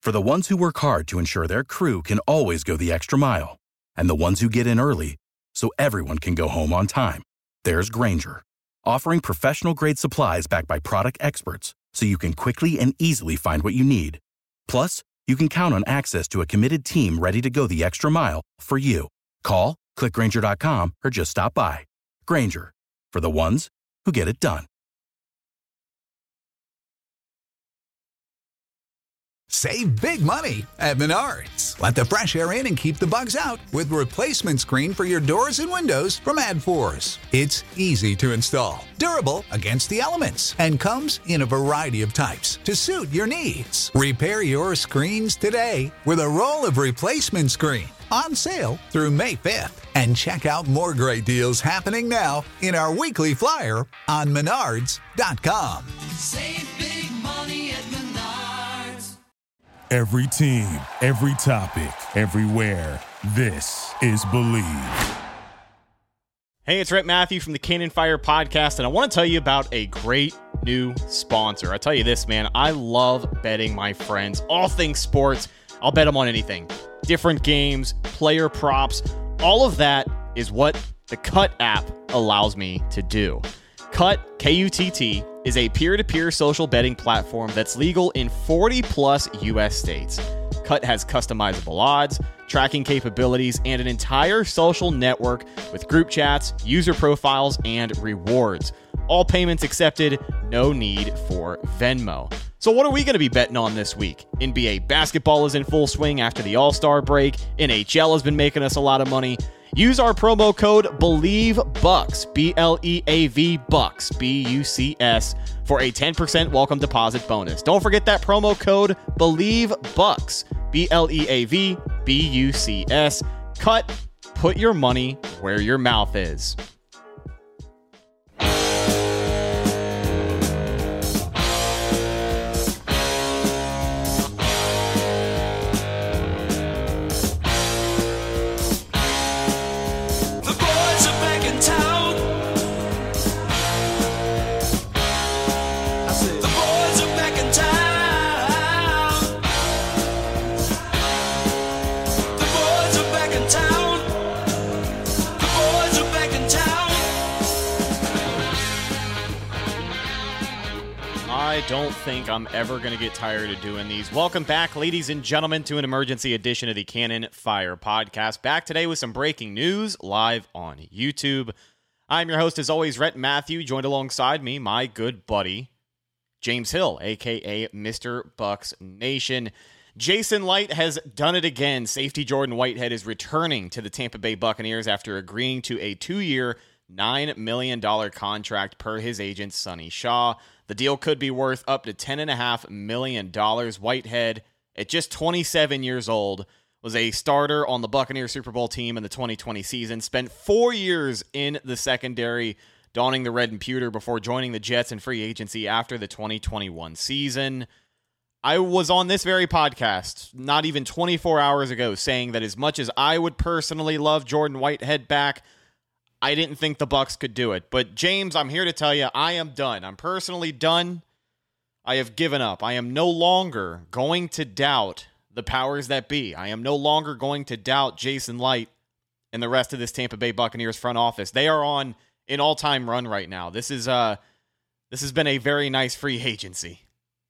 For the ones who work hard to ensure their crew can always go the extra mile, and the ones who get in early so everyone can go home on time, there's Grainger, offering professional-grade supplies backed by product experts so you can quickly and easily find what you need. Plus, you can count on access to a committed team ready to go the extra mile for you. Call, click Grainger.com, or just stop by. Grainger, for the ones who get it done. Save big money at Menards. Let the fresh air in and keep the bugs out with replacement screen for your doors and windows from AdForce. It's easy to install, durable against the elements, and comes in a variety of types to suit your needs. Repair your screens today with a roll of replacement screen on sale through May 5th. And check out more great deals happening now in our weekly flyer on Menards.com. Save big money at Menards. Every team, every topic, everywhere. This is Believe. Hey, it's Rhett Matthew from the Cannon Fire Podcast, and I want to tell you about a great new sponsor. I tell you this, man, I love betting my friends. All things sports, I'll bet them on anything. Different games, player props, all of that is what the Cut app allows me to do. Cut, K-U-T-T, is a peer-to-peer social betting platform that's legal in 40-plus U.S. states. Cut has customizable odds, tracking capabilities, and an entire social network with group chats, user profiles, and rewards. All payments accepted, no need for Venmo. So what are we going to be betting on this week? NBA basketball is in full swing after the All-Star break. NHL has been making us a lot of money. Use our promo code BELIEVEBUCKS, B-L-E-A-V Bucks, B-U-C-S, for a 10% welcome deposit bonus. Don't forget that promo code BELIEVEBUCKS, B-L-E-A-V-B-U-C-S. Cut, put your money where your mouth is. I don't think I'm ever going to get tired of doing these. Welcome back, ladies and gentlemen, to an emergency edition of the Cannon Fire Podcast. Back today with some breaking news live on YouTube. I'm your host, as always, Rhett Matthew, joined alongside me, my good buddy, James Hill, a.k.a. Mr. Bucks Nation. Jason Licht has done it again. Safety Jordan Whitehead is returning to the Tampa Bay Buccaneers after agreeing to a 2-year, $9 million contract per his agent, Sonny Shaw. The deal could be worth up to $10.5 million. Whitehead, at just 27 years old, was a starter on the Buccaneers Super Bowl team in the 2020 season, spent 4 years in the secondary, donning the red and pewter before joining the Jets in free agency after the 2021 season. I was on this very podcast not even 24 hours ago saying that as much as I would personally love Jordan Whitehead back, I didn't think the Bucs could do it. But James, I'm here to tell you, I am done. I'm personally done. I have given up. I am no longer going to doubt the powers that be. I am no longer going to doubt Jason Licht and the rest of this Tampa Bay Buccaneers front office. They are on an all-time run right now. This has been a very nice free agency.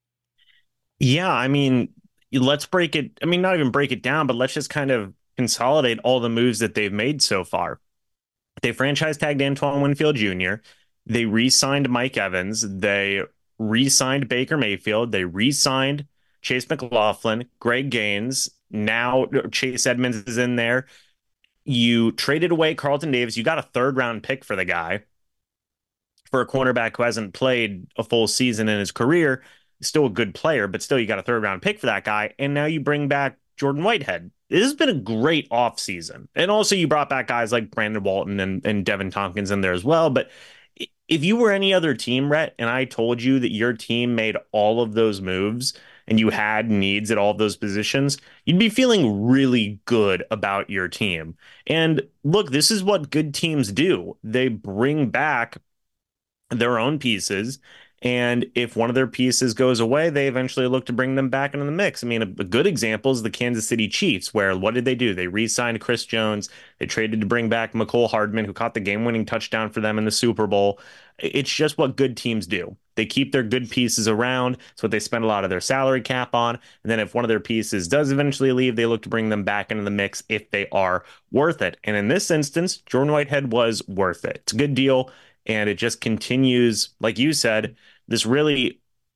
Yeah, I mean, let's break it. I mean, not even break it down, but let's just kind of consolidate all the moves that they've made so far. They franchise tagged Antoine Winfield Jr. They re-signed Mike Evans. They re-signed Baker Mayfield. They re-signed Chase McLaughlin, Greg Gaines. Now Chase Edmonds is in there. You traded away Carlton Davis. You got a third-round pick for the guy, for a cornerback who hasn't played a full season in his career. Still a good player, but still you got a third-round pick for that guy. And now you bring back Jordan Whitehead. This has been a great offseason. And also you brought back guys like Brandon Walton and Devin Tompkins in there as well. But if you were any other team, Rhett, and I told you that your team made all of those moves and you had needs at all of those positions, you'd be feeling really good about your team. And look, this is what good teams do. They bring back their own pieces And if one of their pieces goes away, they eventually look to bring them back into the mix. I mean, a good example is the Kansas City Chiefs, where what did they do? They re-signed Chris Jones. They traded to bring back McCole Hardman, who caught the game-winning touchdown for them in the Super Bowl. It's just what good teams do. They keep their good pieces around. It's what they spend a lot of their salary cap on. And then if one of their pieces does eventually leave, they look to bring them back into the mix if they are worth it. And in this instance, Jordan Whitehead was worth it. It's a good deal. And it just continues, like you said, this really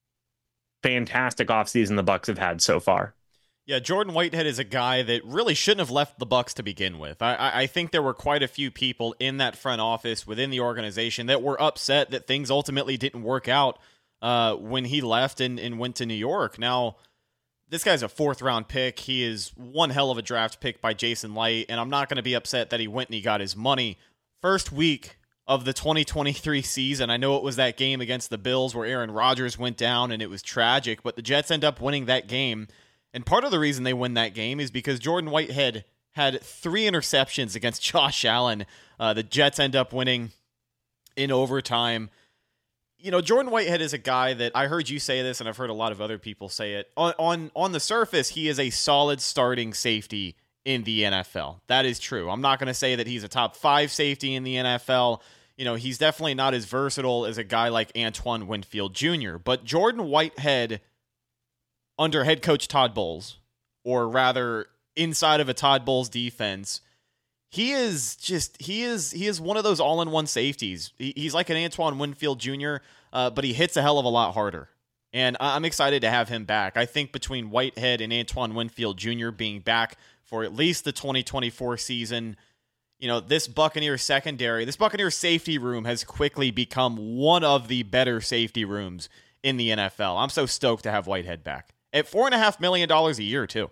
fantastic offseason the Bucs have had so far. Yeah, Jordan Whitehead is a guy that really shouldn't have left the Bucs to begin with. I think there were quite a few people in that front office within the organization that were upset that things ultimately didn't work out when he left and went to New York. Now, this guy's a 4th-round pick. He is one hell of a draft pick by Jason Light, and I'm not going to be upset that he went and he got his money. First week of the 2023 season, I know it was that game against the Bills where Aaron Rodgers went down and it was tragic, but the Jets end up winning that game. And part of the reason they win that game is because Jordan Whitehead had 3 interceptions against Josh Allen. The Jets end up winning in overtime. You know, Jordan Whitehead is a guy that I heard you say this, and I've heard a lot of other people say it. On the surface, he is a solid starting safety in the NFL. That is true. I'm not going to say that he's a top 5 safety in the NFL. You know, he's definitely not as versatile as a guy like Antoine Winfield Jr. But Jordan Whitehead, under head coach Todd Bowles, or rather inside of a Todd Bowles defense, he is one of those all-in-one safeties. He's like an Antoine Winfield Jr., but he hits a hell of a lot harder. And I'm excited to have him back. I think between Whitehead and Antoine Winfield Jr. being back for at least the 2024 season, you know, this Buccaneers secondary, this Buccaneers safety room has quickly become one of the better safety rooms in the NFL. I'm so stoked to have Whitehead back at $4.5 million a year too.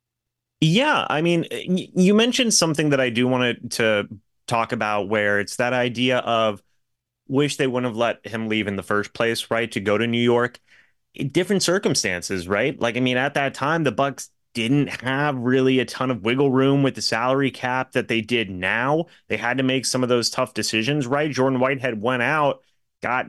Yeah, I mean, you mentioned something that I do want to talk about, where it's that idea of wish they wouldn't have let him leave in the first place, right? To go to New York. Different circumstances, right? Like, I mean, at that time, the Bucs didn't have really a ton of wiggle room with the salary cap that they did now. They had to make some of those tough decisions, right? Jordan Whitehead went out, got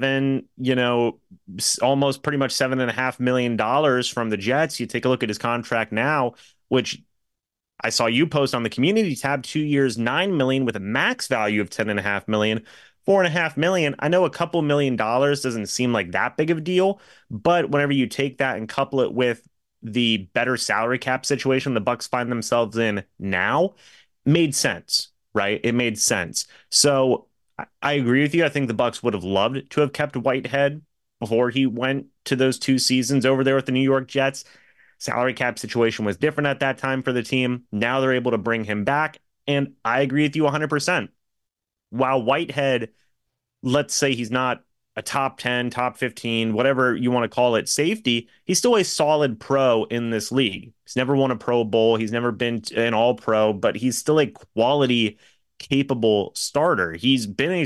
almost pretty much $7.5 million from the Jets. You take a look at his contract now, which I saw you post on the community tab, 2 years, $9 million with a max value of $10.5 million. $4.5 million. I know a couple $1 million doesn't seem like that big of a deal, but whenever you take that and couple it with the better salary cap situation the Bucs find themselves in now, made sense, right? It made sense. So I agree with you. I think the Bucs would have loved to have kept Whitehead before he went to those 2 seasons over there with the New York Jets. Salary cap situation was different at that time for the team. Now they're able to bring him back. And I agree with you 100%. While Whitehead, let's say he's not a top 10, top 15, whatever you want to call it, safety, he's still a solid pro in this league. He's never won a Pro Bowl. He's never been an All-Pro, but he's still a quality, capable starter. He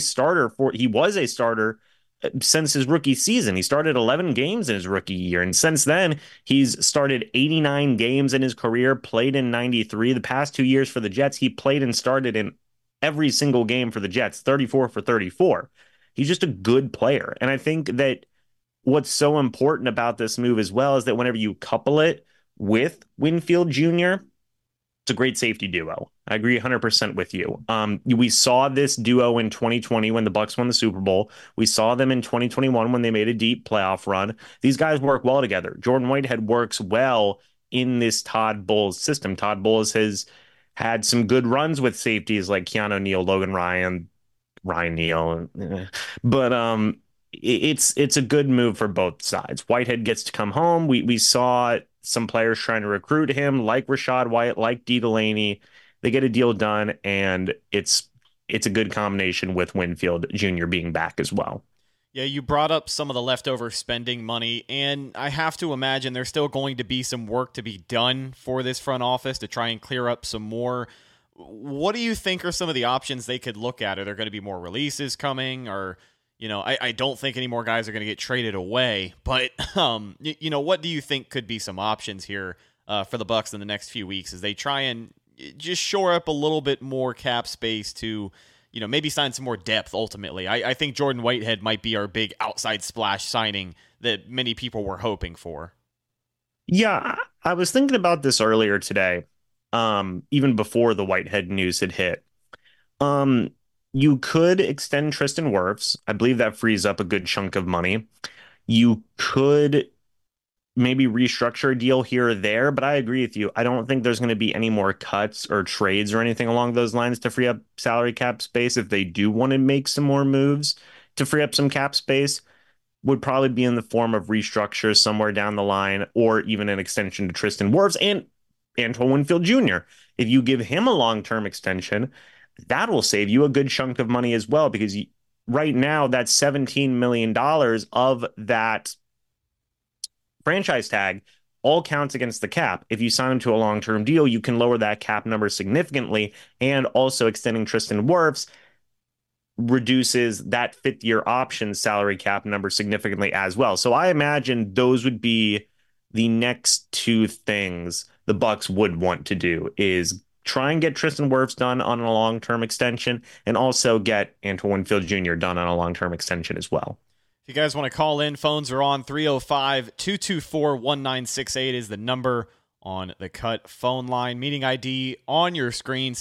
was a starter since his rookie season. He started 11 games in his rookie year, and since then, he's started 89 games in his career, played in 93. The past 2 years for the Jets, he played and started in every single game for the Jets, 34 for 34. He's just a good player. And I think that what's so important about this move as well is that whenever you couple it with Winfield Jr., it's a great safety duo. I agree 100% with you. We saw this duo in 2020 when the Bucs won the Super Bowl. We saw them in 2021 when they made a deep playoff run. These guys work well together. Jordan Whitehead works well in this Todd Bowles system. Todd Bowles has had some good runs with safeties like Keanu Neal, Logan Ryan Neal, but it's a good move for both sides. Whitehead gets to come home. We saw some players trying to recruit him, like Rachaad White, like Dee Delaney. They get a deal done, and it's a good combination with Winfield Jr. being back as well. Yeah, you brought up some of the leftover spending money, and I have to imagine there's still going to be some work to be done for this front office to try and clear up some more. What do you think are some of the options they could look at? Are there going to be more releases coming? Or, I don't think any more guys are going to get traded away, but, what do you think could be some options here for the Bucs in the next few weeks as they try and just shore up a little bit more cap space to, maybe sign some more depth ultimately. I think Jordan Whitehead might be our big outside splash signing that many people were hoping for. Yeah, I was thinking about this earlier today, even before the Whitehead news had hit. Um, you could extend Tristan Wirfs. I believe that frees up a good chunk of money. You could maybe restructure a deal here or there, but I agree with you. I don't think there's going to be any more cuts or trades or anything along those lines to free up salary cap space. If they do want to make some more moves to free up some cap space, would probably be in the form of restructure somewhere down the line, or even an extension to Tristan Wirfs and Antoine Winfield Jr. If you give him a long-term extension, that will save you a good chunk of money as well, because right now that's $17 million of that franchise tag all counts against the cap. If you sign him to a long-term deal, you can lower that cap number significantly, and also extending Tristan Wirfs reduces that fifth-year option salary cap number significantly as well. So I imagine those would be the next two things the Bucks would want to do, is try and get Tristan Wirfs done on a long-term extension, and also get Antoine Winfield Jr. done on a long-term extension as well. If you guys want to call in, phones are on. 305-224-1968 is the number on the Cut phone line. Meeting ID on your screen,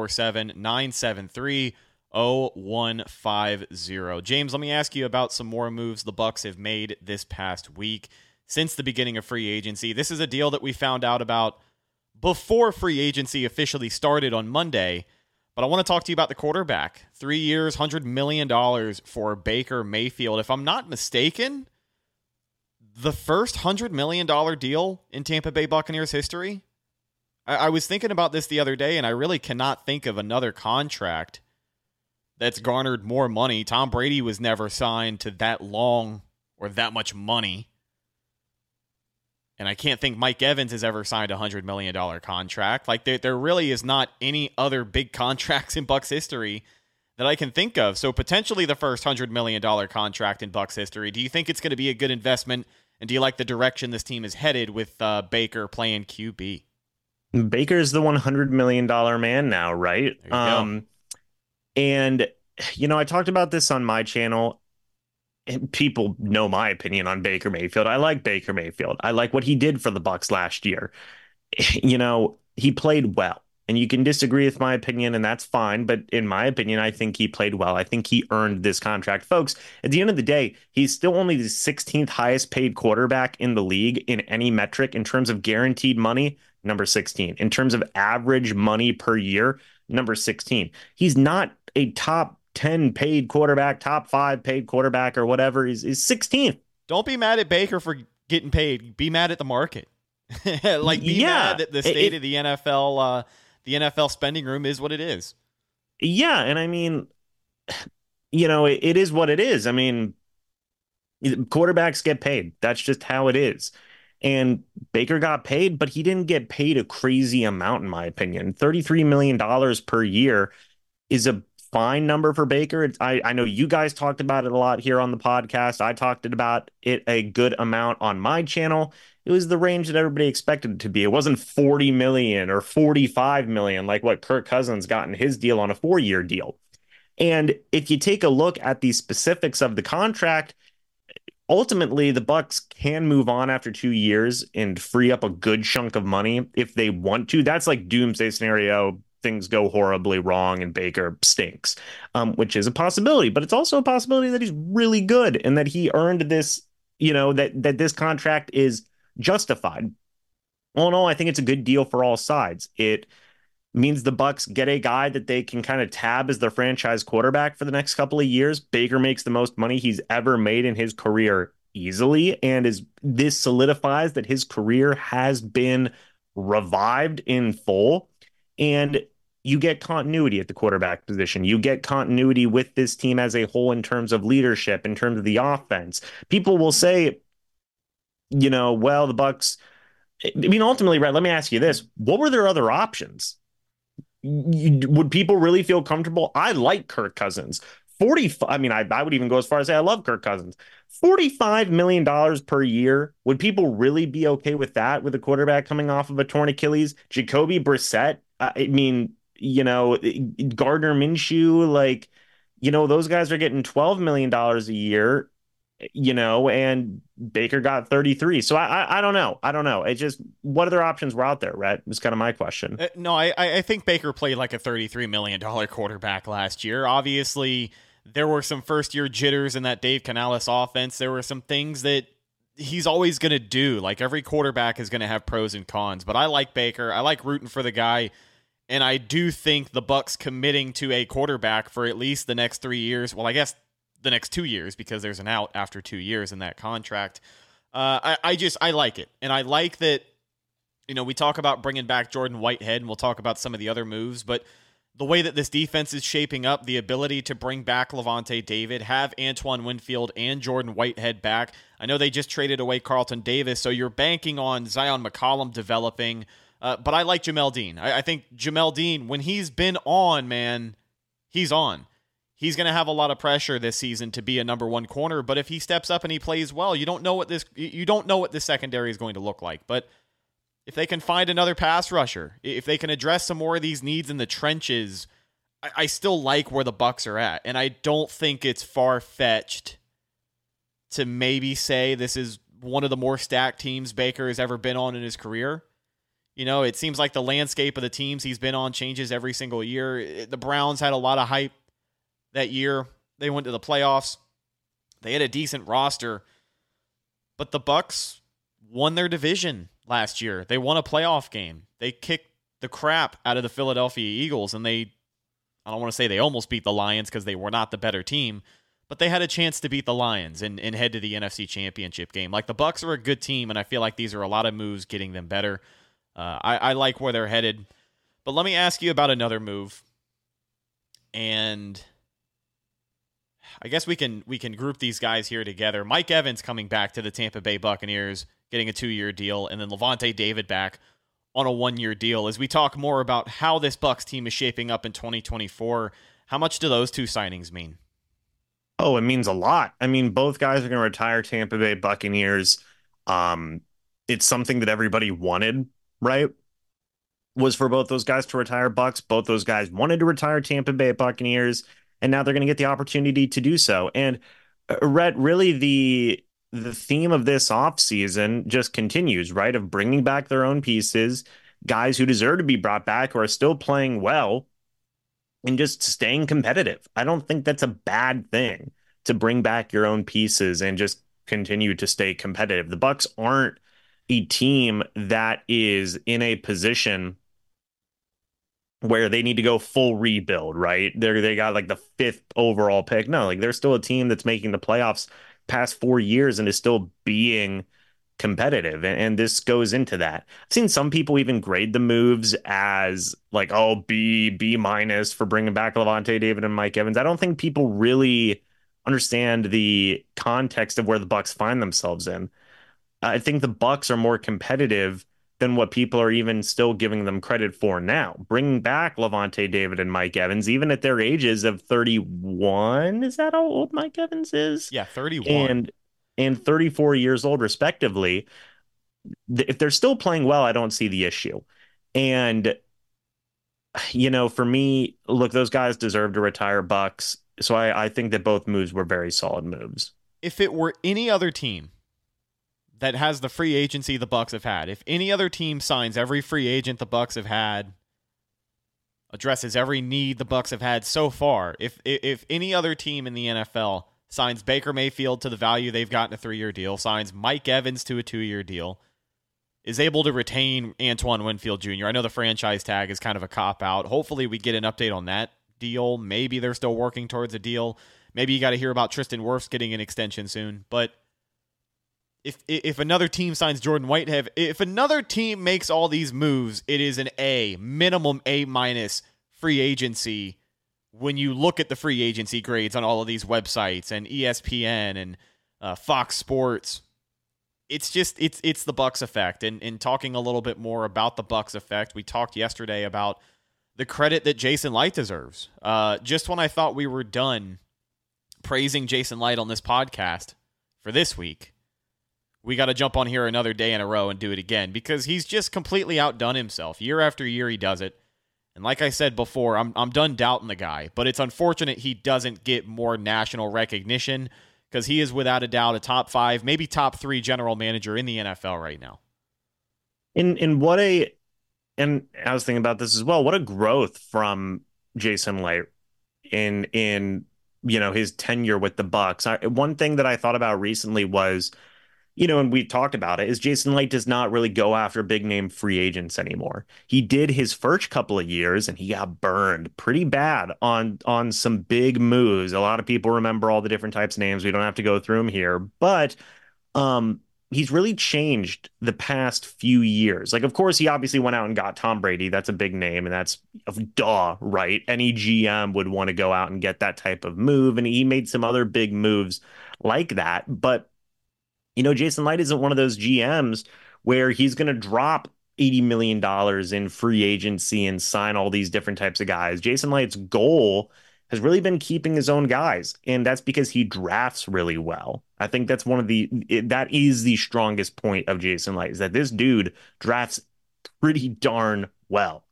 747-973-0150. James, let me ask you about some more moves the Bucks have made this past week since the beginning of free agency. This is a deal that we found out about before free agency officially started on Monday, but I want to talk to you about the quarterback. 3 years, $100 million for Baker Mayfield. If I'm not mistaken, the first $100 million deal in Tampa Bay Buccaneers history. I was thinking about this the other day, and I really cannot think of another contract that's garnered more money. Tom Brady was never signed to that long or that much money. And I can't think Mike Evans has ever signed a $100 million contract. Like, there really is not any other big contracts in Bucs history that I can think of. So potentially the first $100 million contract in Bucs history. Do you think it's going to be a good investment? And do you like the direction this team is headed with Baker playing QB? Baker's the $100 million man now, right? And, I talked about this on my channel. And people know my opinion on Baker Mayfield. I like Baker Mayfield. I like what he did for the Bucs last year. He played well, and you can disagree with my opinion, and that's fine. But in my opinion, I think he played well. I think he earned this contract. Folks, at the end of the day, he's still only the 16th highest paid quarterback in the league in any metric in terms of guaranteed money, number 16. In terms of average money per year, number 16. He's not a top 10 paid quarterback, top 5 paid quarterback, or whatever. He's 16th. Don't be mad at Baker for getting paid. Be mad at the market. Be mad at the state of the NFL. The NFL spending room is what it is. Yeah, and I mean, it is what it is. I mean, quarterbacks get paid. That's just how it is. And Baker got paid, but he didn't get paid a crazy amount, in my opinion. $33 million per year is a fine number for Baker. I know you guys talked about it a lot here on the podcast. I talked about it a good amount on my channel. It was the range that everybody expected it to be. It wasn't 40 million or 45 million like what Kirk Cousins got in his deal on a 4-year deal. And if you take a look at the specifics of the contract, ultimately the Bucs can move on after 2 years and free up a good chunk of money if they want to. That's like doomsday scenario. Things go horribly wrong and Baker stinks, which is a possibility. But it's also a possibility that he's really good and that he earned this, that this contract is justified. All in all, I think it's a good deal for all sides. It means the Bucs get a guy that they can kind of tab as their franchise quarterback for the next couple of years. Baker makes the most money he's ever made in his career easily, and this solidifies that his career has been revived in full. And you get continuity at the quarterback position. You get continuity with this team as a whole in terms of leadership, in terms of the offense. People will say, well, the Bucs. I mean, ultimately, right, let me ask you this. What were their other options? Would people really feel comfortable? I like Kirk Cousins. I would even go as far as say I love Kirk Cousins. $45 million per year. Would people really be okay with that with a quarterback coming off of a torn Achilles? Jacoby Brissett, Gardner Minshew, like, those guys are getting $12 million a year, and Baker got 33. So I don't know. I don't know. It just, what other options were out there, Rhett? Is kind of my question. No, I think Baker played like a $33 million quarterback last year. Obviously, there were some first-year jitters in that Dave Canales offense. There were some things that he's always going to do. Like, every quarterback is going to have pros and cons. But I like Baker. I like rooting for the guy. And I do think the Bucs committing to a quarterback for at least the next 3 years, well, I guess the next 2 years, because there's an out after 2 years in that contract. I like it. And I like that, we talk about bringing back Jordan Whitehead, and we'll talk about some of the other moves, but the way that this defense is shaping up, the ability to bring back Lavonte David, have Antoine Winfield and Jordan Whitehead back. I know they just traded away Carlton Davis, so you're banking on Zion McCollum developing. But I like Jamel Dean. I think Jamel Dean, when he's been on, man, he's on. He's going to have a lot of pressure this season to be a number one corner. But if he steps up and he plays well, you don't know what this secondary is going to look like. But if they can find another pass rusher, if they can address some more of these needs in the trenches, I still like where the Bucs are at. And I don't think it's far-fetched to maybe say this is one of the more stacked teams Baker has ever been on in his career. It seems like the landscape of the teams he's been on changes every single year. The Browns had a lot of hype that year. They went to the playoffs. They had a decent roster. But the Bucs won their division last year. They won a playoff game. They kicked the crap out of the Philadelphia Eagles, and I don't want to say they almost beat the Lions because they were not the better team, but they had a chance to beat the Lions and head to the NFC Championship game. Like, the Bucs are a good team, and I feel like these are a lot of moves getting them better. I like where they're headed. But let me ask you about another move. And I guess we can group these guys here together. Mike Evans coming back to the Tampa Bay Buccaneers, getting a 2-year deal, and then Lavonte David back on a 1-year deal. As we talk more about how this Bucs team is shaping up in 2024, how much do those two signings mean? Oh, it means a lot. I mean, both guys are going to retire Tampa Bay Buccaneers. It's something that everybody wanted, right? Was for both those guys to retire Bucs. Both those guys wanted to retire Tampa Bay Buccaneers, and now they're going to get the opportunity to do so. And Rhett, really the theme of this offseason just continues, right? Of bringing back their own pieces, guys who deserve to be brought back, who are still playing well, and just staying competitive. I don't think that's a bad thing, to bring back your own pieces and just continue to stay competitive. The Bucs aren't a team that is in a position where they need to go full rebuild, right? They got like the 5th overall pick. No, like, they're still a team that's making the playoffs past 4 years and is still being competitive. And this goes into that. I've seen some people even grade the moves as like, oh, B minus for bringing back Lavonte David and Mike Evans. I don't think people really understand the context of where the Bucs find themselves in. I think the Bucs are more competitive than what people are even still giving them credit for now. Bringing back Lavonte David and Mike Evans, even at their ages of 31, is that how old Mike Evans is? Yeah, 31. And 34 years old, respectively. If they're still playing well, I don't see the issue. And, for me, look, those guys deserve to retire Bucs. So I think that both moves were very solid moves. If it were any other team that has the free agency the Bucs have had, if any other team signs every free agent the Bucs have had, addresses every need the Bucs have had so far, if any other team in the NFL signs Baker Mayfield to the value they've gotten a 3-year deal, signs Mike Evans to a 2-year deal, is able to retain Antoine Winfield Jr. I know the franchise tag is kind of a cop-out. Hopefully we get an update on that deal. Maybe they're still working towards a deal. Maybe you got to hear about Tristan Wirfs getting an extension soon. But if another team signs Jordan Whitehead, if another team makes all these moves, it is an minimum A- free agency when you look at the free agency grades on all of these websites and ESPN and Fox Sports. It's just, it's the Bucs effect. And talking a little bit more about the Bucs effect, we talked yesterday about the credit that Jason Licht deserves. Just when I thought we were done praising Jason Licht on this podcast for this week, we got to jump on here another day in a row and do it again, because he's just completely outdone himself. Year after year he does it. And like I said before, I'm done doubting the guy, but it's unfortunate he doesn't get more national recognition because he is without a doubt a top 5, maybe top 3 general manager in the NFL right now. And I was thinking about this as well. What a growth from Jason Light in his tenure with the Bucks. One thing that I thought about recently was, and we talked about it, is Jason Light does not really go after big name free agents anymore. He did his first couple of years and he got burned pretty bad on some big moves. A lot of people remember all the different types of names. We don't have to go through them here, but he's really changed the past few years. Like, of course, he obviously went out and got Tom Brady. That's a big name, and that's duh, right? Any GM would want to go out and get that type of move, and he made some other big moves like that. But, Jason Light isn't one of those GMs where he's going to drop $80 million in free agency and sign all these different types of guys. Jason Light's goal has really been keeping his own guys, and that's because he drafts really well. I think that's that is the strongest point of Jason Light, is that this dude drafts pretty darn well.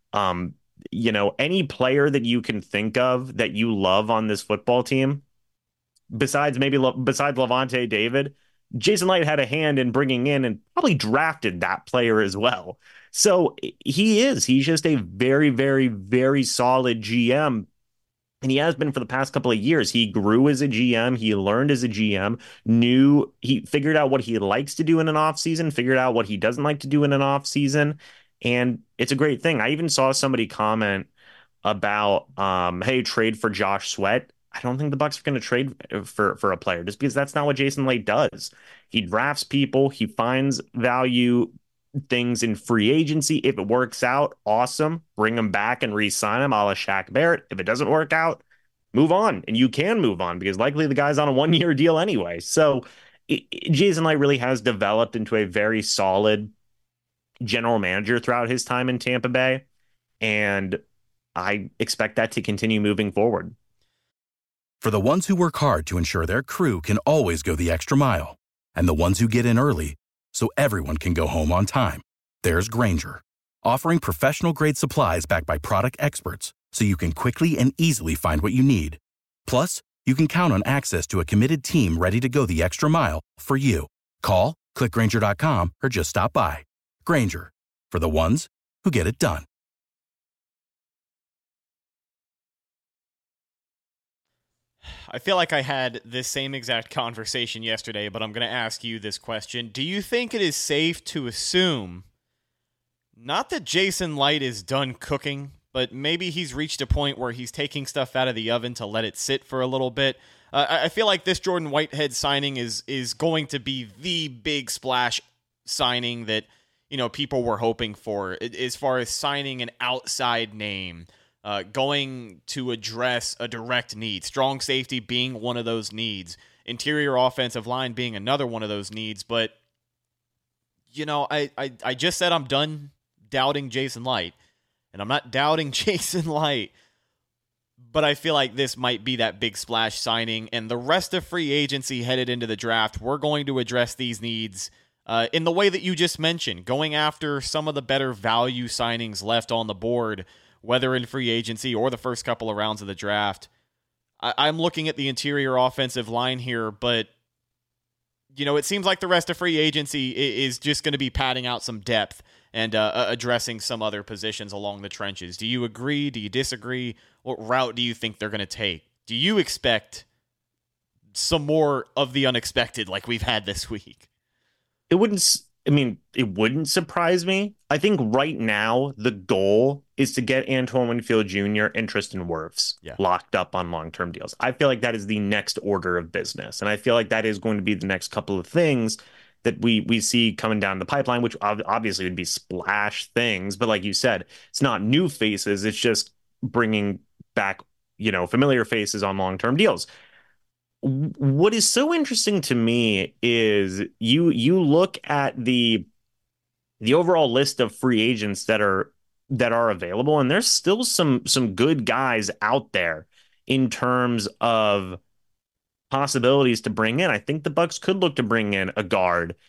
Any player that you can think of that you love on this football team, besides Lavonte David, Jason Light had a hand in bringing in and probably drafted that player as well. So he's just a very, very, very solid GM. And he has been for the past couple of years. He grew as a GM. He learned as a GM, he figured out what he likes to do in an offseason, figured out what he doesn't like to do in an offseason. And it's a great thing. I even saw somebody comment about, hey, trade for Josh Sweat. I don't think the Bucs are going to trade for a player, just because that's not what Jason Light does. He drafts people. He finds value things in free agency. If it works out, awesome. Bring him back and re-sign him, a la Shaq Barrett. If it doesn't work out, move on. And you can move on because likely the guy's on a 1-year deal anyway. So Jason Light really has developed into a very solid general manager throughout his time in Tampa Bay. And I expect that to continue moving forward. For the ones who work hard to ensure their crew can always go the extra mile, and the ones who get in early so everyone can go home on time, there's Grainger, offering professional-grade supplies backed by product experts so you can quickly and easily find what you need. Plus, you can count on access to a committed team ready to go the extra mile for you. Call, click Grainger.com, or just stop by. Grainger, for the ones who get it done. I feel like I had this same exact conversation yesterday, but I'm going to ask you this question. Do you think it is safe to assume, not that Jason Light is done cooking, but maybe he's reached a point where he's taking stuff out of the oven to let it sit for a little bit? I feel like this Jordan Whitehead signing is going to be the big splash signing that people were hoping for, as far as signing an outside name. Going to address a direct need, strong safety being one of those needs, interior offensive line being another one of those needs. But, I just said I'm done doubting Jason Light, and I'm not doubting Jason Light, but I feel like this might be that big splash signing, and the rest of free agency headed into the draft, we're going to address these needs in the way that you just mentioned, going after some of the better value signings left on the board, whether in free agency or the first couple of rounds of the draft. I'm looking at the interior offensive line here, but, it seems like the rest of free agency is just going to be padding out some depth and addressing some other positions along the trenches. Do you agree? Do you disagree? What route do you think they're going to take? Do you expect some more of the unexpected like we've had this week? It wouldn't surprise me. I think right now the goal is to get Antoine Winfield Jr. and Tristan Wirfs locked up on long-term deals. I feel like that is the next order of business. And I feel like that is going to be the next couple of things that we see coming down the pipeline, which obviously would be splash things. But like you said, it's not new faces. It's just bringing back, familiar faces on long-term deals. What is so interesting to me is you look at the overall list of free agents that are available, and there's still some good guys out there in terms of possibilities to bring in. I think the Bucs could look to bring in a guard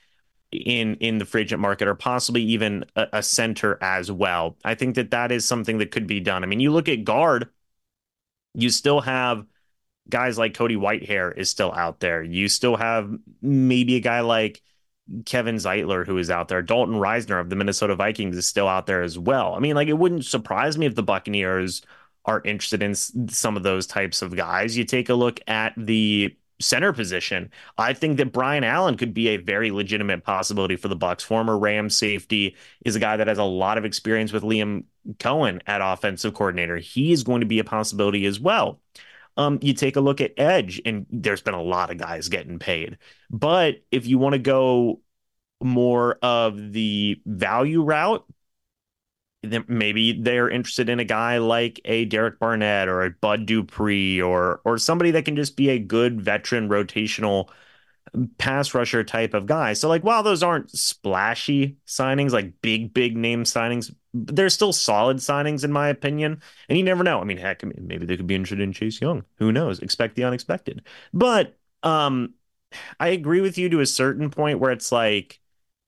in the free agent market, or possibly even a center as well. I think that is something that could be done. I mean, you look at guard, you still have guys like Cody Whitehair is still out there. You still have maybe a guy like Kevin Zeitler who is out there. Dalton Reisner of the Minnesota Vikings is still out there as well. I mean, like, it wouldn't surprise me if the Buccaneers are interested in some of those types of guys. You take a look at the center position. I think that Brian Allen could be a very legitimate possibility for the Bucs. Former Rams safety, is a guy that has a lot of experience with Liam Cohen at offensive coordinator. He is going to be a possibility as well. You take a look at edge, and there's been a lot of guys getting paid. But if you want to go more of the value route, then maybe they're interested in a guy like a Derek Barnett or a Bud Dupree, or somebody that can just be a good veteran rotational pass rusher type of guy. So, like, while those aren't splashy signings, like big name signings, they're still solid signings in my opinion. And you never know. I mean, heck, maybe they could be interested in Chase Young. Who knows? Expect the unexpected. But I agree with you to a certain point where it's like,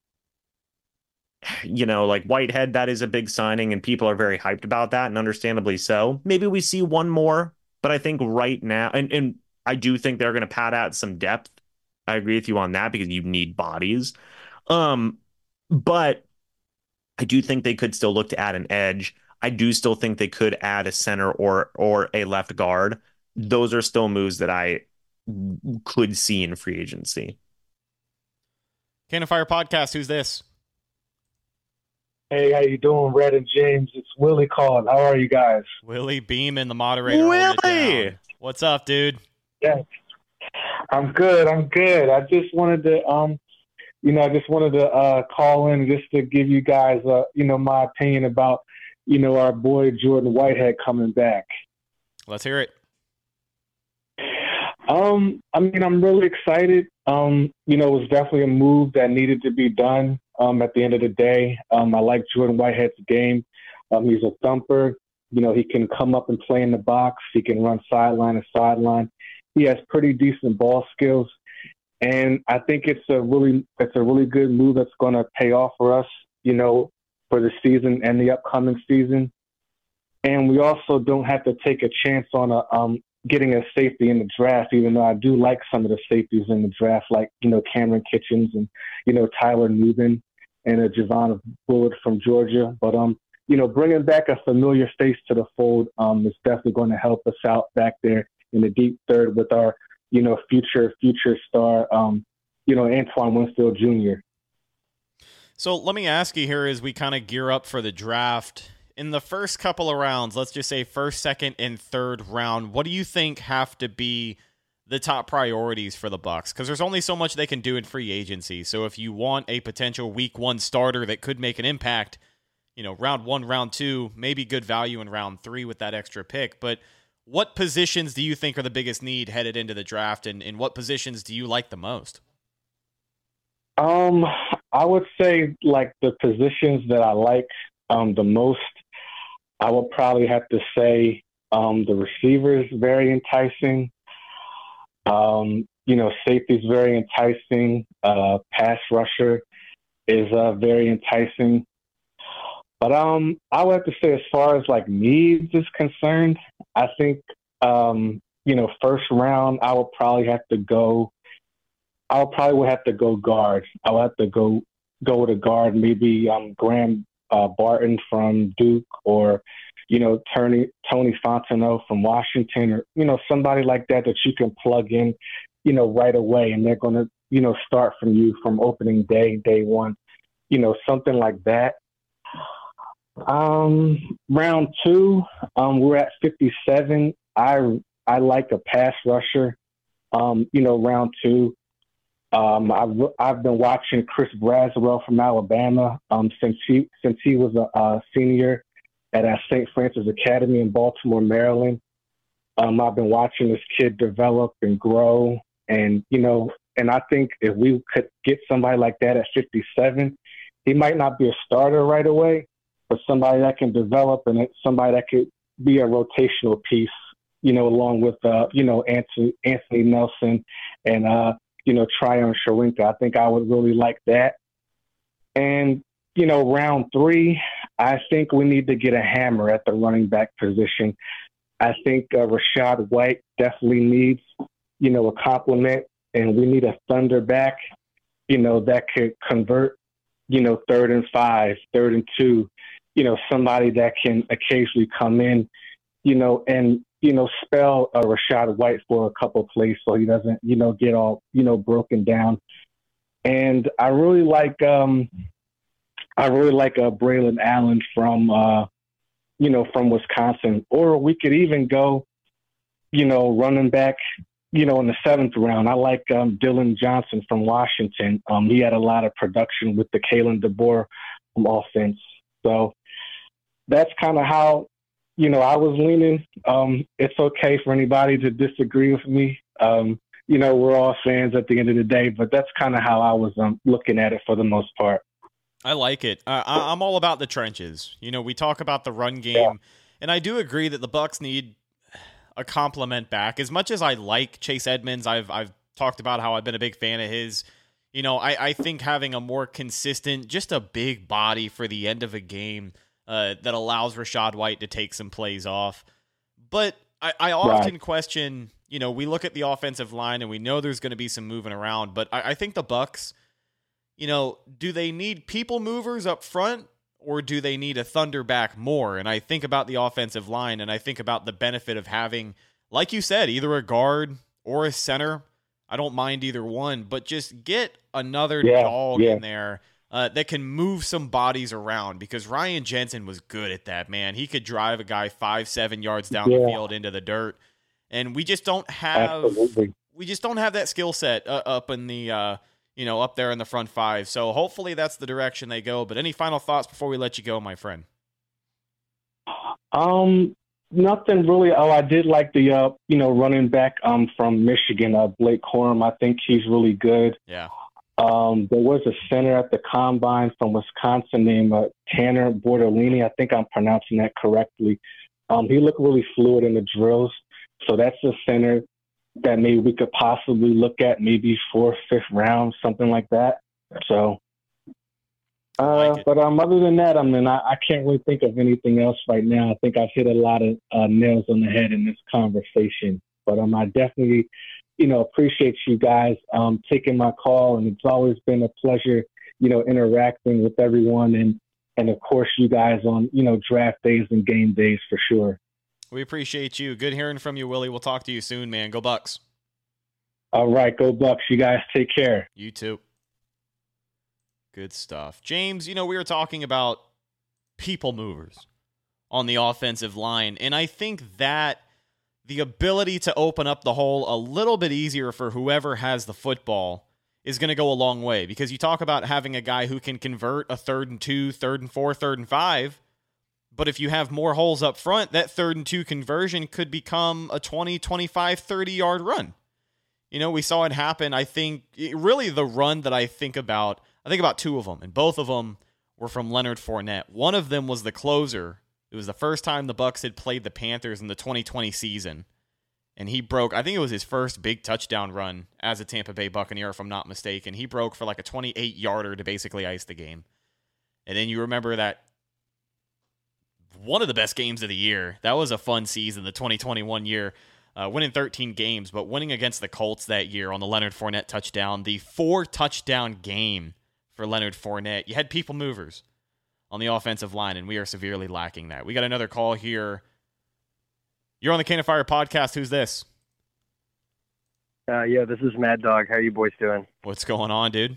like Whitehead, that is a big signing and people are very hyped about that, and understandably so. Maybe we see one more, but I think right now, and I do think they're going to pad out some depth. I agree with you on that because you need bodies. But I do think they could still look to add an edge. I do still think they could add a center or a left guard. Those are still moves that I could see in free agency. Cannon Fire Podcast, who's this? Hey, how you doing, Red and James? It's Willie calling. How are you guys? Willie Beeman, the moderator. Willie! What's up, dude? Yeah, I'm good. I just wanted to, call in just to give you guys, my opinion about, our boy Jordan Whitehead coming back. Let's hear it. I'm really excited. It was definitely a move that needed to be done. At the end of the day, I like Jordan Whitehead's game. He's a thumper. He can come up and play in the box. He can run sideline to sideline. He has pretty decent ball skills, and I think it's a really good move that's going to pay off for us, for the season and the upcoming season. And we also don't have to take a chance on getting a safety in the draft, even though I do like some of the safeties in the draft, like Cameron Kitchens and Tyler Nubin and Javon Bullard from Georgia. But bringing back a familiar face to the fold is definitely going to help us out back there in the deep third with our future star Antoine Winfield Jr. So let me ask you here as we kind of gear up for the draft. In the first couple of rounds, let's just say first, second, and third round, what do you think have to be the top priorities for the Bucs? Because there's only so much they can do in free agency. So if you want a potential week one starter that could make an impact, round one, round two, maybe good value in round three with that extra pick. But what positions do you think are the biggest need headed into the draft, and what positions do you like the most? I would say like the positions that I like the most, I would probably have to say the receivers very enticing. Safety is very enticing. Pass rusher is very enticing. But I would have to say, as far as like needs is concerned, I think first round I would probably have to go. I would have to go guard. I would have to go with a guard, maybe Graham Barton from Duke, or Tony Fontenot from Washington, or somebody like that you can plug in right away, and they're going to start from you from opening day one, something like that. Round two, we're at 57. I like a pass rusher. Round two. I've been watching Chris Braswell from Alabama since he was a senior at St. Francis Academy in Baltimore, Maryland. I've been watching this kid develop and grow, and I think if we could get somebody like that at 57, he might not be a starter right away, but somebody that can develop and somebody that could be a rotational piece, along with Anthony Nelson and Tryon Sherwinka. I think I would really like that. And, round 3, I think we need to get a hammer at the running back position. I think Rachaad White definitely needs, a compliment, and we need a thunder back, that could convert, 3rd and 5, 3rd and 2, somebody that can occasionally come in, and, spell Rachaad White for a couple of plays so he doesn't, get all, broken down. And I really like Braylon Allen from Wisconsin. Or we could even go, running back, in the 7th round. I like Dylan Johnson from Washington. He had a lot of production with the Kalen DeBoer offense. So that's kind of how, I was leaning. It's okay for anybody to disagree with me. We're all fans at the end of the day, but that's kind of how I was looking at it for the most part. I like it. I'm all about the trenches. We talk about the run game, and I do agree that the Bucs need a compliment back. As much as I like Chase Edmonds, I've talked about how I've been a big fan of his. I think having a more consistent, just a big body for the end of a game that allows Rachaad White to take some plays off. But I often question, we look at the offensive line and we know there's going to be some moving around, but I think the Bucs, do they need people movers up front or do they need a thunder back more? And I think about the offensive line and I think about the benefit of having, like you said, either a guard or a center. I don't mind either one, but just get another dog in there that can move some bodies around, because Ryan Jensen was good at that, man. He could drive a guy 5-7 yards down the field into the dirt. And we just don't have that skill set up in the up there in the front 5. So hopefully that's the direction they go. But any final thoughts before we let you go, my friend? Nothing really. Oh, I did like the running back from Michigan, Blake Corum. I think he's really good. Yeah. There was a center at the combine from Wisconsin named Tanner Bortolini. I think I'm pronouncing that correctly. He looked really fluid in the drills. So that's a center that maybe we could possibly look at, maybe 4th, 5th round, something like that. So, but other than that, I can't really think of anything else right now. I think I've hit a lot of nails on the head in this conversation. But I definitely, appreciate you guys taking my call, and it's always been a pleasure, interacting with everyone, and of course you guys on, draft days and game days for sure. We appreciate you. Good hearing from you, Willie. We'll talk to you soon, man. Go Bucs. All right, go Bucs. You guys take care. You too. Good stuff. James, we were talking about people movers on the offensive line, and I think that the ability to open up the hole a little bit easier for whoever has the football is going to go a long way, because you talk about having a guy who can convert a 3rd and 2, 3rd and 4, 3rd and 5. But if you have more holes up front, that 3rd and 2 conversion could become a 20, 25, 30-yard run. We saw it happen. I think really the run that I think about 2 of them, and both of them were from Leonard Fournette. One of them was the closer. It was the first time the Bucs had played the Panthers in the 2020 season. And he broke, I think it was his first big touchdown run as a Tampa Bay Buccaneer, if I'm not mistaken. He broke for like a 28-yarder to basically ice the game. And then you remember that one of the best games of the year. That was a fun season, the 2021 year, winning 13 games, but winning against the Colts that year on the Leonard Fournette touchdown, the 4-touchdown game for Leonard Fournette. You had people movers on the offensive line, and we are severely lacking that. We got another call here. You're on the Cannon Fire podcast. Who's this? This is Mad Dog. How are you boys doing? What's going on, dude?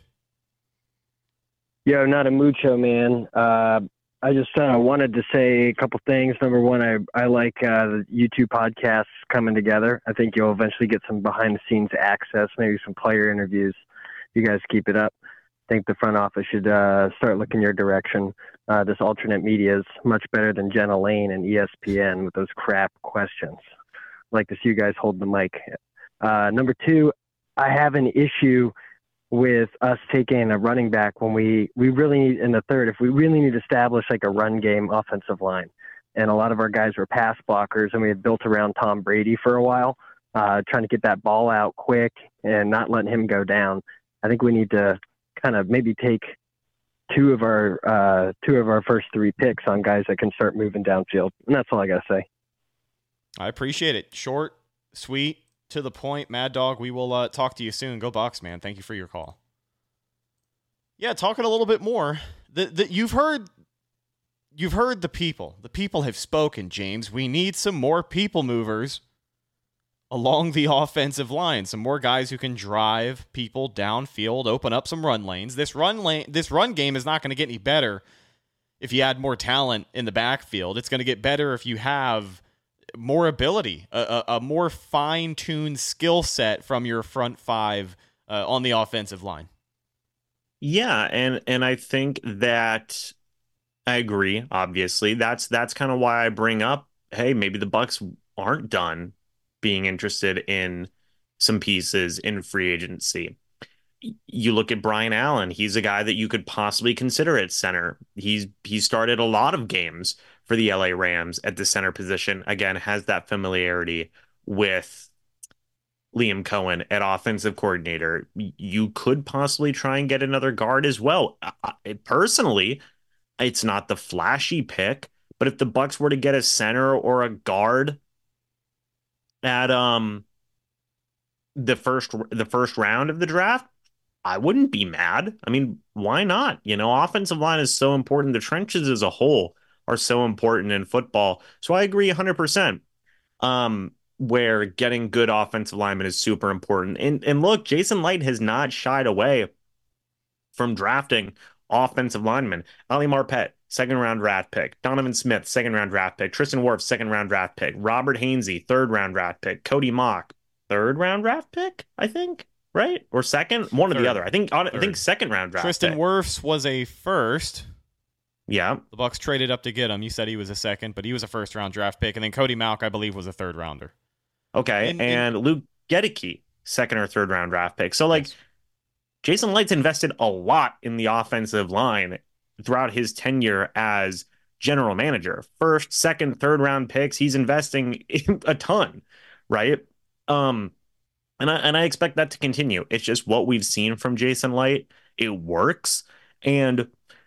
Not a mucho, man. I just wanted to say a couple things. Number one, I like the YouTube podcasts coming together. I think you'll eventually get some behind-the-scenes access, maybe some player interviews. You guys keep it up. I think the front office should start looking your direction. This alternate media is much better than Jenna Lane and ESPN with those crap questions. I'd like to see you guys hold the mic. Number two, I have an issue with us taking a running back when we really need, in the 3rd, if we really need to establish like a run game offensive line. And a lot of our guys were pass blockers, and we had built around Tom Brady for a while, trying to get that ball out quick and not letting him go down. I think we need to kind of maybe take two of our first 3 picks on guys that can start moving downfield. And that's all I got to say. I appreciate it. Short, sweet, to the point. Mad Dog, we will talk to you soon. Go Bucs, man. Thank you for your call. Yeah, talking a little bit more. You've heard the people. The people have spoken, James. We need some more people movers along the offensive line. Some more guys who can drive people downfield, open up some run lanes. This run game is not going to get any better if you add more talent in the backfield. It's going to get better if you have more ability, a more fine-tuned skill set from your front 5 on the offensive line. Yeah, and I think that I agree, obviously. That's kind of why I bring up, hey, maybe the Bucs aren't done being interested in some pieces in free agency. You look at Brian Allen, he's a guy that you could possibly consider at center. He started a lot of games for the LA Rams at the center position. Again, has that familiarity with Liam Cohen at offensive coordinator. You could possibly try and get another guard as well. Personally, it's not the flashy pick, but if the Bucs were to get a center or a guard at the first round of the draft, I wouldn't be mad. I mean, why not? Offensive line is so important. The trenches as a whole are so important in football. So I agree 100%. Where getting good offensive linemen is super important. And look, Jason Light has not shied away from drafting offensive linemen. Ali Marpet, 2nd-round draft pick. Donovan Smith, 2nd-round draft pick. Tristan Wirfs, 2nd-round draft pick. Robert Hainsey, 3rd-round draft pick. Cody Mock, 3rd-round draft pick, I think, right? Or 2nd? One or the other. I think 2nd-round draft Tristan pick. Wirfs was a 1st. Yeah. The Bucs traded up to get him. You said he was a 2nd, but he was a 1st-round draft pick. And then Cody Mock, I believe, was a 3rd-rounder. Okay, and Luke Gedeke, 2nd or 3rd-round draft pick. So, yes. Jason Light's invested a lot in the offensive line throughout his tenure as general manager. 1st, 2nd, 3rd-round picks. He's investing a ton, right? And I expect that to continue. It's just what we've seen from Jason Light. It works, and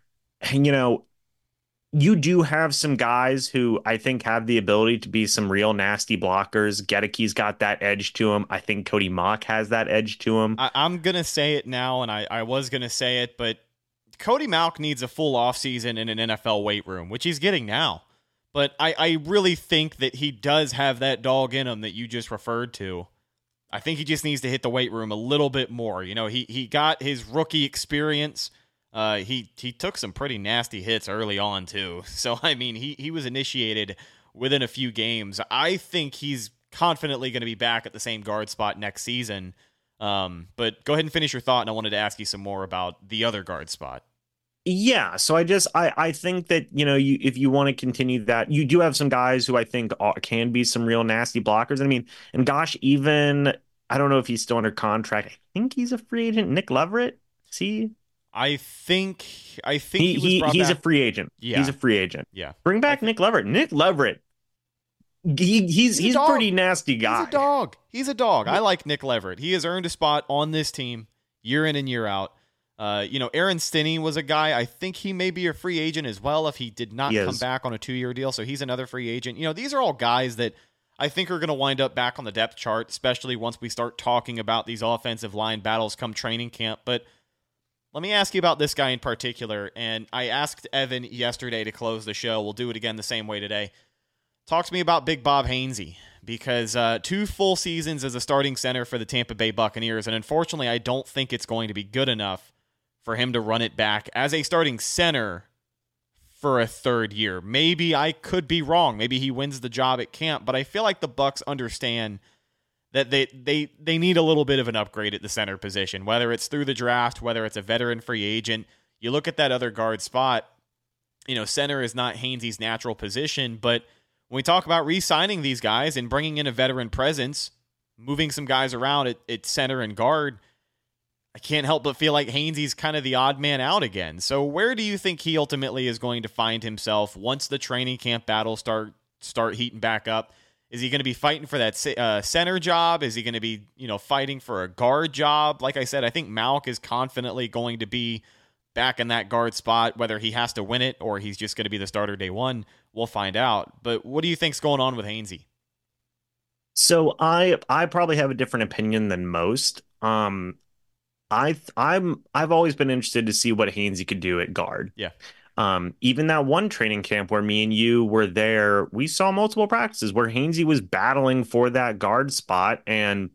you do have some guys who I think have the ability to be some real nasty blockers. Gedeke's got that edge to him. I think Cody Mock has that edge to him. I'm going to say it now, and I was going to say it, but Cody Mock needs a full offseason in an NFL weight room, which he's getting now. But I really think that he does have that dog in him that you just referred to. I think he just needs to hit the weight room a little bit more. He got his rookie experience. He took some pretty nasty hits early on, too. So, I mean, he was initiated within a few games. I think he's confidently going to be back at the same guard spot next season. But go ahead and finish your thought, and I wanted to ask you some more about the other guard spot. Yeah, so I think that, if you want to continue that, you do have some guys who I think can be some real nasty blockers. I mean, and gosh, even, I don't know if he's still under contract. I think he's a free agent. Nick Leverett, see? I think he's a free agent. Yeah. He's a free agent. Yeah. Bring back Nick Leverett. Nick Leverett. He's a pretty nasty guy. He's a dog. I like Nick Leverett. He has earned a spot on this team year in and year out. Aaron Stinney was a guy. I think he may be a free agent as well if he did not come back on a 2-year deal. So he's another free agent. These are all guys that I think are going to wind up back on the depth chart, especially once we start talking about these offensive line battles come training camp. But let me ask you about this guy in particular, and I asked Evan yesterday to close the show. We'll do it again the same way today. Talk to me about Big Bob Hainsey, because 2 full seasons as a starting center for the Tampa Bay Buccaneers, and unfortunately I don't think it's going to be good enough for him to run it back as a starting center for a 3rd year. Maybe I could be wrong. Maybe he wins the job at camp, but I feel like the Bucs understand that they need a little bit of an upgrade at the center position, whether it's through the draft, whether it's a veteran free agent. You look at that other guard spot, center is not Hainsey's natural position, but when we talk about re-signing these guys and bringing in a veteran presence, moving some guys around at center and guard, I can't help but feel like Hainsey's kind of the odd man out again. So where do you think he ultimately is going to find himself once the training camp battles start heating back up? Is he going to be fighting for that center job? Is he going to be, fighting for a guard job? Like I said, I think Malk is confidently going to be back in that guard spot. Whether he has to win it or he's just going to be the starter day one, we'll find out. But what do you think's going on with Hainsey? So I probably have a different opinion than most. I've always been interested to see what Hainsey could do at guard. Yeah. Even that one training camp where me and you were there, we saw multiple practices where Hainsey was battling for that guard spot, and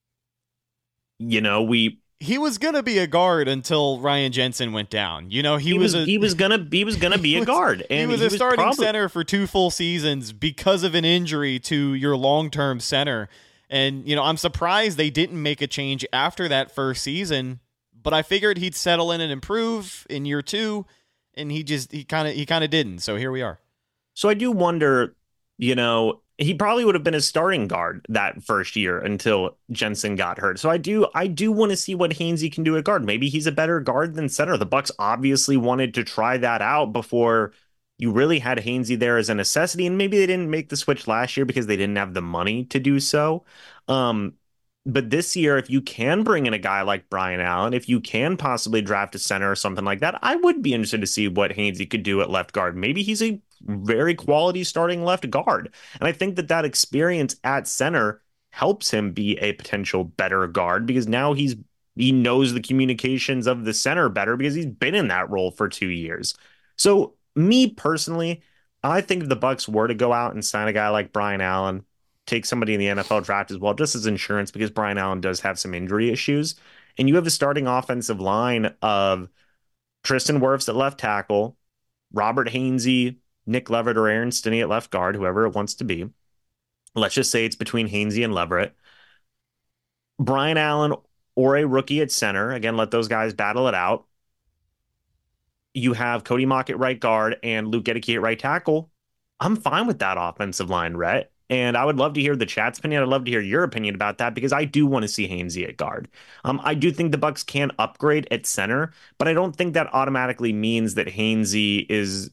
he was gonna be a guard until Ryan Jensen went down. He was gonna be a guard, and he was a starting center for 2 full seasons because of an injury to your long-term center. And I'm surprised they didn't make a change after that first season, but I figured he'd settle in and improve in year 2, and he kind of didn't. So here we are. So I do wonder, he probably would have been a starting guard that first year until Jensen got hurt. So I do want to see what Hainsey can do at guard. Maybe he's a better guard than center. The Bucks obviously wanted to try that out before you really had Hainsey there as a necessity, and maybe they didn't make the switch last year because they didn't have the money to do so. But this year, if you can bring in a guy like Brian Allen, if you can possibly draft a center or something like that, I would be interested to see what Hainsey could do at left guard. Maybe he's a very quality starting left guard. And I think that experience at center helps him be a potential better guard, because now he knows the communications of the center better because he's been in that role for 2 years. So me personally, I think if the Bucks were to go out and sign a guy like Brian Allen, take somebody in the NFL draft as well, just as insurance, because Brian Allen does have some injury issues, and you have a starting offensive line of Tristan Wirfs at left tackle, Robert Hainsey, Nick Leverett, or Aaron Stinney at left guard, whoever it wants to be. Let's just say it's between Hainsey and Leverett. Brian Allen or a rookie at center. Again, let those guys battle it out. You have Cody Mauch at right guard and Luke Goedeke at right tackle. I'm fine with that offensive line, Rhett. And I would love to hear the chat's opinion. I'd love to hear your opinion about that, because I do want to see Hainsey at guard. I do think the Bucks can upgrade at center, but I don't think that automatically means that Hainsey is,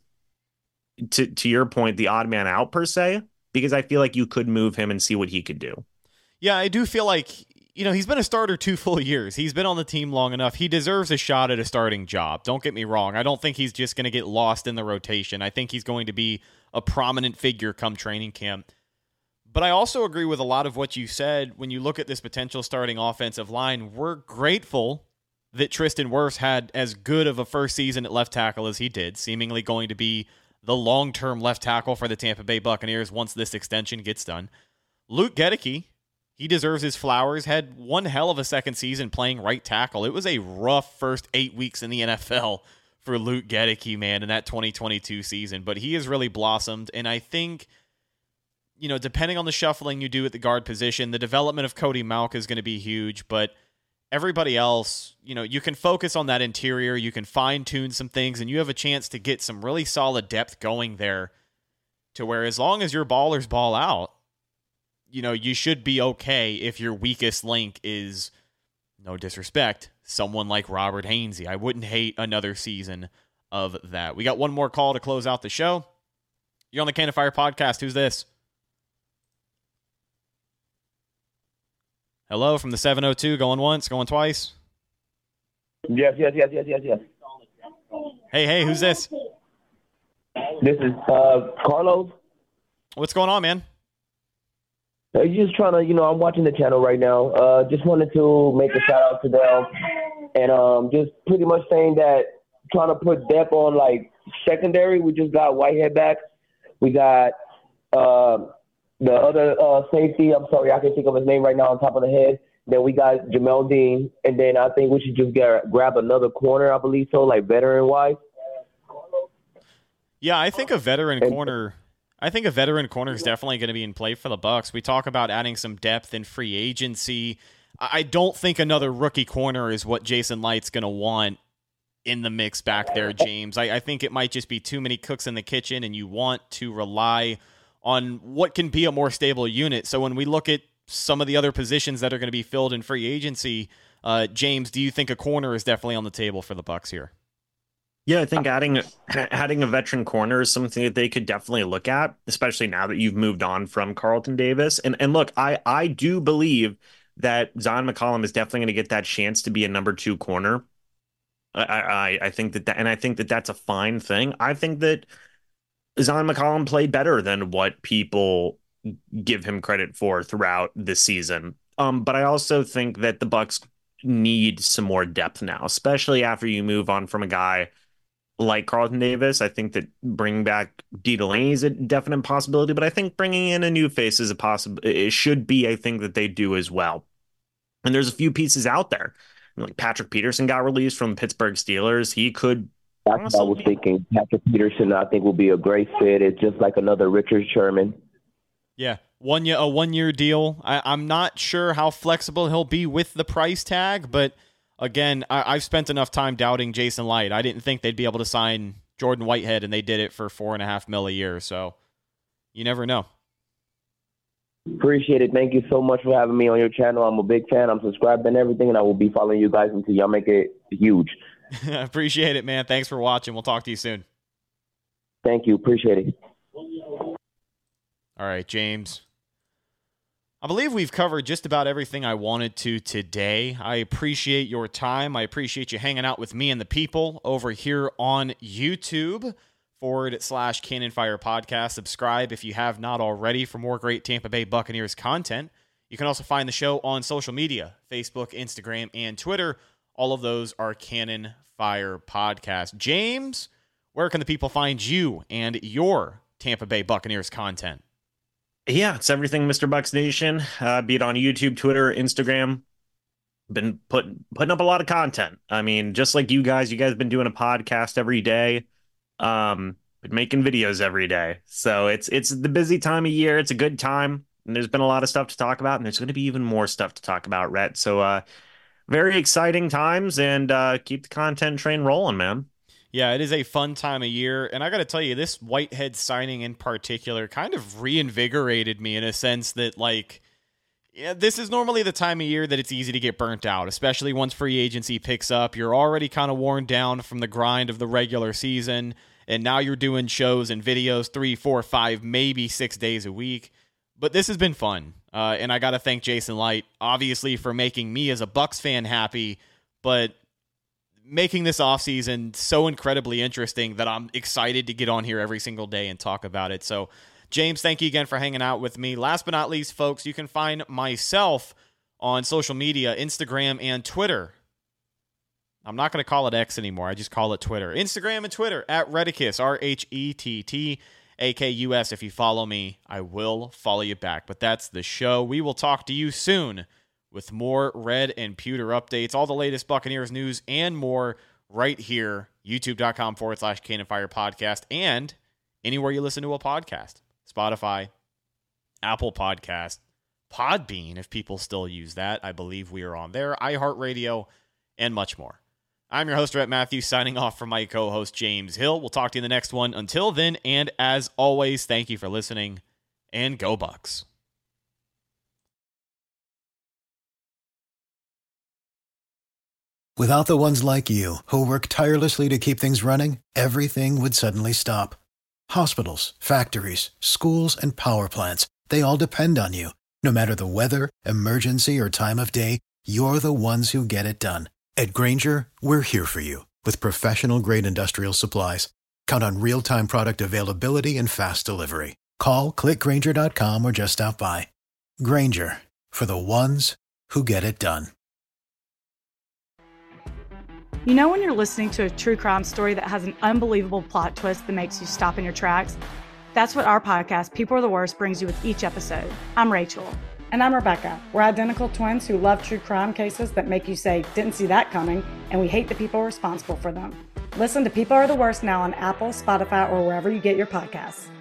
to your point, the odd man out per se, because I feel like you could move him and see what he could do. Yeah, I do feel like, he's been a starter 2 full years. He's been on the team long enough. He deserves a shot at a starting job. Don't get me wrong. I don't think he's just going to get lost in the rotation. I think he's going to be a prominent figure come training camp. But I also agree with a lot of what you said when you look at this potential starting offensive line. We're grateful that Tristan Wirfs had as good of a first season at left tackle as he did, seemingly going to be the long-term left tackle for the Tampa Bay Buccaneers once this extension gets done. Luke Goedeke, he deserves his flowers, had one hell of a second season playing right tackle. It was a rough first 8 weeks in the NFL for Luke Goedeke, man, in that 2022 season. But he has really blossomed, and I think, depending on the shuffling you do at the guard position, the development of Cody Mauch is going to be huge, but everybody else, you can focus on that interior, you can fine-tune some things, and you have a chance to get some really solid depth going there, to where as long as your ballers ball out, you should be okay if your weakest link is, no disrespect, someone like Robert Hainsey. I wouldn't hate another season of that. We got one more call to close out the show. You're on the Cannon Fire Podcast. Who's this? Hello from the 702, going once, going twice. Yes. Hey, who's this? This is Carlos. What's going on, man? Just trying to, I'm watching the channel right now. Just wanted to make a shout out to them, and just pretty much saying that trying to put depth on like secondary. We just got Whitehead back. We got the other safety. I'm sorry, I can't think of his name right now on top of the head. Then we got Jamel Dean, and then I think we should just grab another corner. I believe so, like veteran wise. Yeah, I think a veteran corner. I think a veteran corner is definitely going to be in play for the Bucks. We talk about adding some depth in free agency. I don't think another rookie corner is what Jason Light's going to want in the mix back there, James. I think it might just be too many cooks in the kitchen, and you want to rely on what can be a more stable unit. So when we look at some of the other positions that are going to be filled in free agency, James, do you think a corner is definitely on the table for the Bucks here? Yeah, I think adding a veteran corner is something that they could definitely look at, especially now that you've moved on from Carlton Davis. And look, I do believe that Zion McCollum is definitely going to get that chance to be a number 2 corner I think that, and I think that that's a fine thing. I think that Zion McCollum played better than what people give him credit for throughout the season. But I also think that the Bucks need some more depth now, especially after you move on from a guy like Carlton Davis. I think that bringing back D. Delaney is a definite possibility, but I think bringing in a new face is a possible. It should be a thing that they do as well. And there's a few pieces out there. Like Patrick Peterson got released from the Pittsburgh Steelers. He could. That's what I was thinking. Patrick Peterson, I think, will be a great fit. It's just like another Richard Sherman. Yeah, a 1 year deal. I'm not sure how flexible he'll be with the price tag, but again, I've spent enough time doubting Jason Light. I didn't think they'd be able to sign Jordan Whitehead, and they did it for $4.5 million a year. So you never know. Appreciate it. Thank you so much for having me on your channel. I'm a big fan. I'm subscribed and everything, and I will be following you guys until y'all make it huge. Appreciate it, man. Thanks for watching. We'll talk to you soon. Thank you. Appreciate it. All right, James. I believe we've covered just about everything I wanted to today. I appreciate your time. I appreciate you hanging out with me and the people over here on YouTube. /Cannon Fire Podcast. Subscribe if you have not already for more great Tampa Bay Buccaneers content. You can also find the show on social media, Facebook, Instagram, and Twitter. All of those are Cannon Fire Podcast. James, where can the people find you and your Tampa Bay Buccaneers content? Yeah, it's everything Mr. Bucks Nation, be it on YouTube, Twitter, Instagram. Been putting up a lot of content. I mean, just like you guys been doing a podcast every day. Been making videos every day. So it's the busy time of year. It's a good time. And there's been a lot of stuff to talk about, and there's going to be even more stuff to talk about, Rhett. So very exciting times, and keep the content train rolling, man. Yeah, it is a fun time of year, and I got to tell you, this Whitehead signing in particular kind of reinvigorated me in a sense that, like, yeah, this is normally the time of year that it's easy to get burnt out, especially once free agency picks up. You're already kind of worn down from the grind of the regular season, and now you're doing shows and videos 3, 4, 5, maybe 6 days a week. But this has been fun, and I got to thank Jason Light, obviously, for making me as a Bucks fan happy, but making this offseason so incredibly interesting that I'm excited to get on here every single day and talk about it. So, James, thank you again for hanging out with me. Last but not least, folks, you can find myself on social media, Instagram and Twitter. I'm not going to call it X anymore. I just call it Twitter. Instagram and Twitter at Rhettakus, RHETTAKUS. If you follow me, I will follow you back. But that's the show. We will talk to you soon with more Red and Pewter updates, all the latest Buccaneers news and more right here, youtube.com/Cannon Fire Podcast, and anywhere you listen to a podcast. Spotify, Apple Podcast, Podbean, if people still use that. I believe we are on there, iHeartRadio, and much more. I'm your host, Rhett Matthews, signing off from my co-host, James Hill. We'll talk to you in the next one. Until then, and as always, thank you for listening, and go Bucks. Without the ones like you, who work tirelessly to keep things running, everything would suddenly stop. Hospitals, factories, schools, and power plants, they all depend on you. No matter the weather, emergency, or time of day, you're the ones who get it done. At Grainger, we're here for you with professional-grade industrial supplies. Count on real-time product availability and fast delivery. Call, click Grainger.com, or just stop by. Grainger, for the ones who get it done. You know when you're listening to a true crime story that has an unbelievable plot twist that makes you stop in your tracks? That's what our podcast, People Are the Worst, brings you with each episode. I'm Rachel. And I'm Rebecca. We're identical twins who love true crime cases that make you say, didn't see that coming, and we hate the people responsible for them. Listen to People Are the Worst now on Apple, Spotify, or wherever you get your podcasts.